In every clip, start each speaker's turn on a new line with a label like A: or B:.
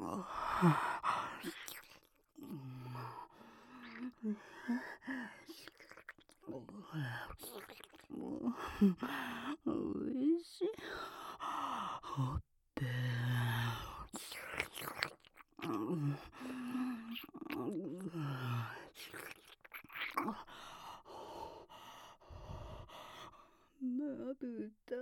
A: おいしい。ほってまぶた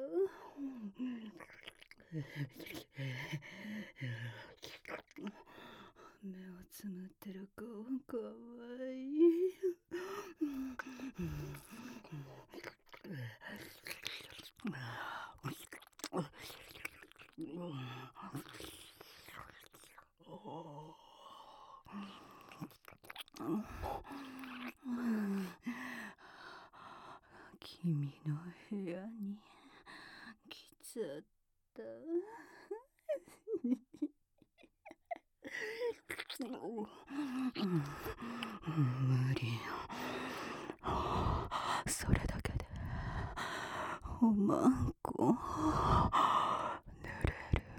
A: 目をつむってる顔かわいい。君の部屋に来ちゃった。無理。それだけでおまんこ濡れる。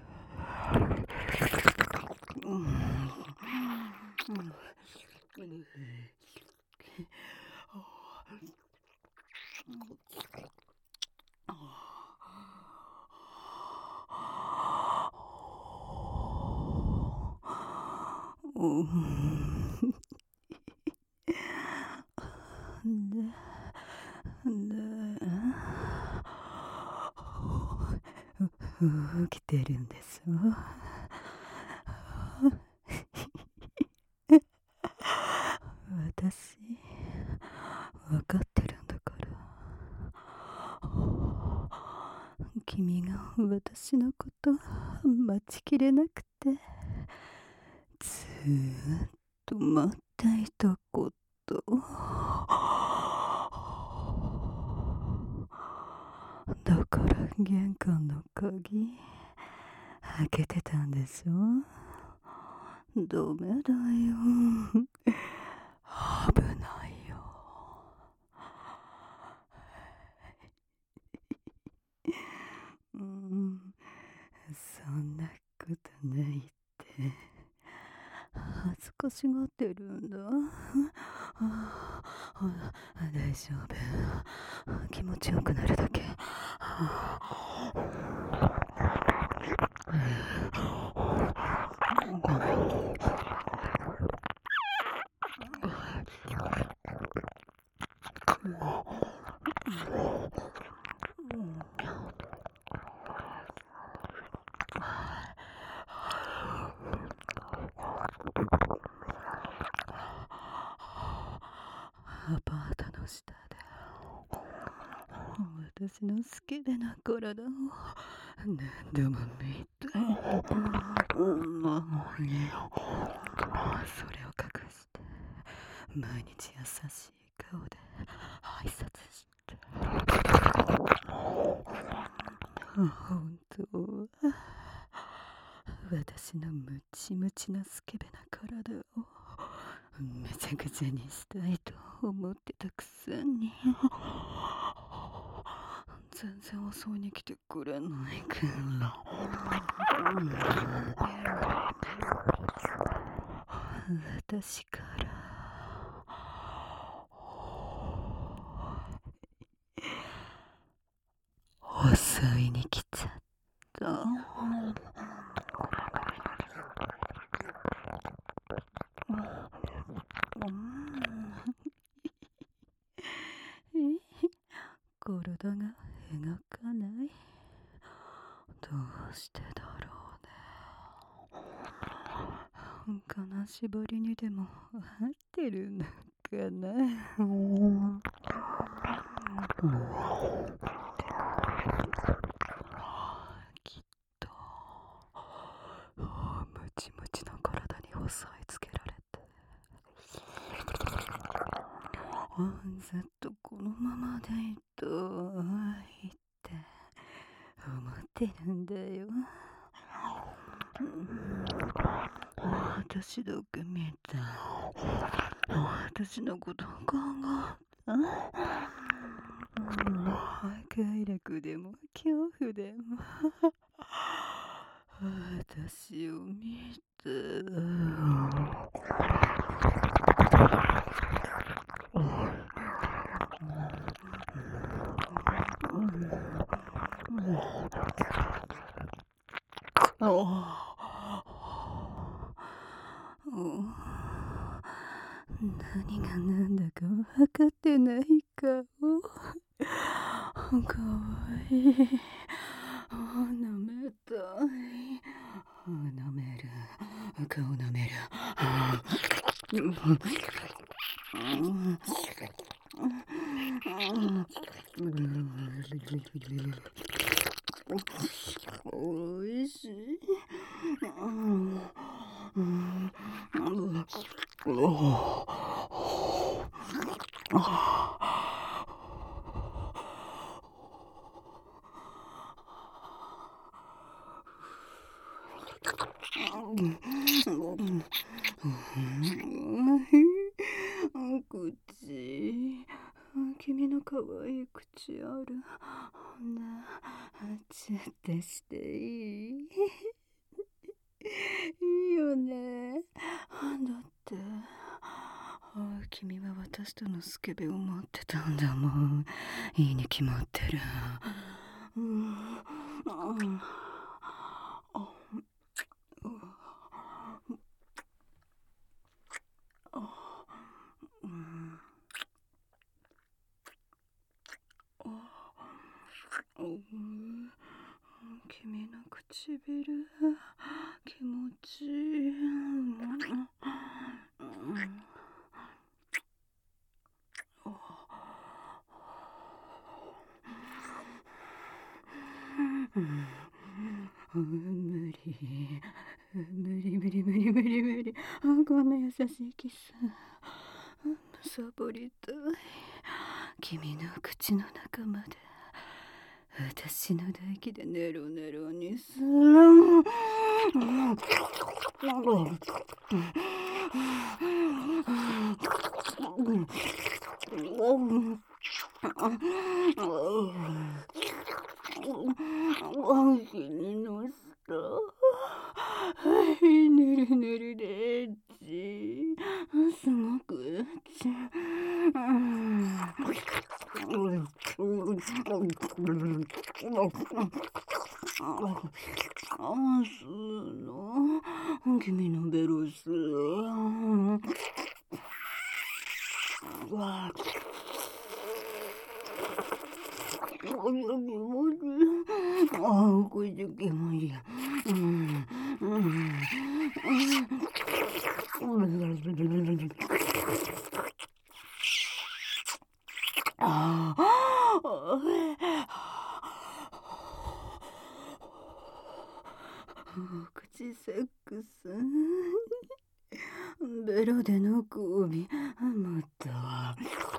A: 起きてるんですわ。私分かってるんだから。君が私のこと待ちきれなくてずっと待っていたこと。だから玄関の鍵開けてたんでしょ。ダメだよ。危ないよ。そんなことないって恥ずかしがってるんだ。大丈夫。気持ちよくなるだけ。アパートの下で私の好きでな体を何度も見た。それを隠して毎日優しい顔で挨拶して。本当は私のムチムチなスケベな体をめちゃくちゃにしたいと思ってたくせに全然襲いに来てくれないから。私から襲いに来ちゃった。体が描かない。どうしてだろうね。金縛りにでも合ってるのかな。きっとムチムチの体に押さえつけられてずっとこのままでいたいって思ってるんだよ。私だけ見て私のこと考えた。快楽でも恐怖でも私を見て。何が何だか分かってない顔。かわいい。舐めたい。舐める。顔舐める。おいしい。口。君の可愛い口ある。チュッてしていい？いいよね。だって君は私とのスケベを待ってたんだもん。いいに決まってる。君の唇気持ちいい。無理。こんな優しいキスサボりたい。君の口の中まで私の唾液でネロネロにする。気にのした。ぬるぬるでエッチ。すごくエッチ。吸うの？君のベロス。これで気持ちいい。口セックス。ベロでの首また。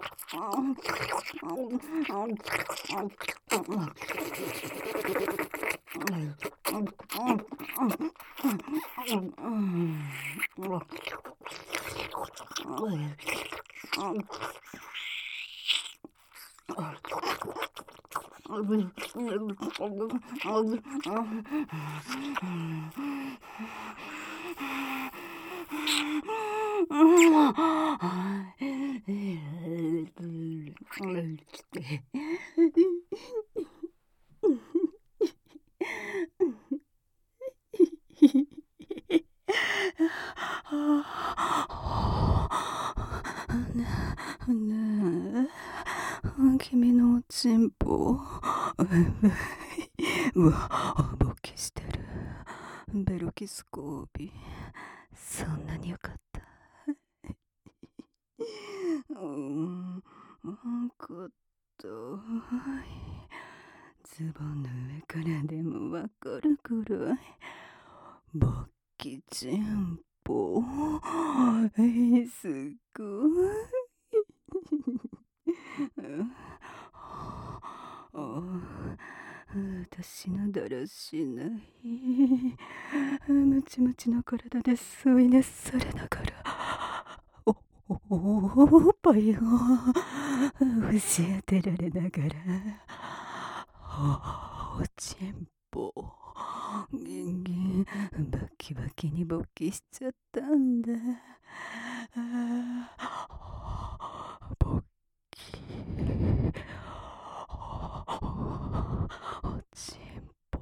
A: ねえ、君のおちんぽボキしてる。ベロキス交尾そんなによかった。ことズボンの上からでもわかるくらいボキちんぽすごい。私のだらしないムチムチの体で添い寝されながらおっぱいを押し当てられながらおちんぽギンギンバキバキに勃起しちゃったんだ。勃起おちんぽ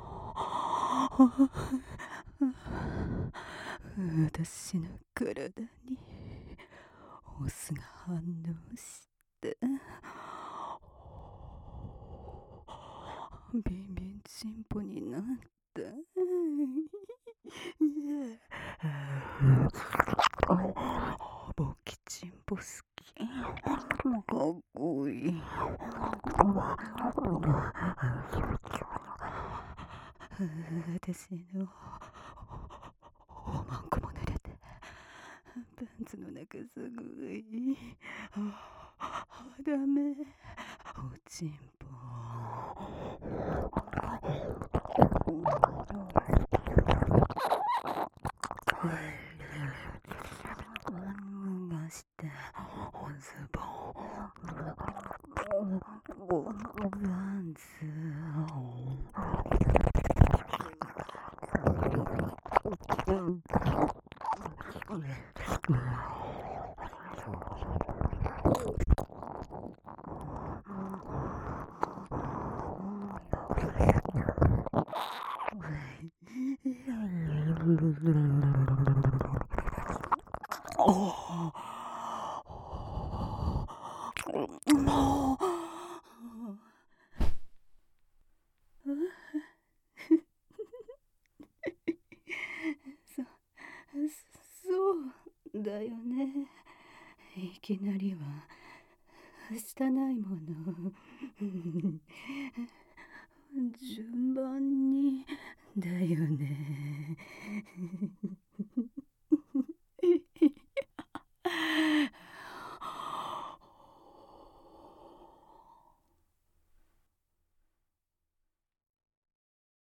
A: 私の体にオスが反応してビンビンチンポになった。ボキチンポ好き。かっこいい。私のおまんこも濡れてパンツの中すごい。ダメ。おちんぽしておズボンパンツそうだよね。いきなりはしたないもの。順番にだよね。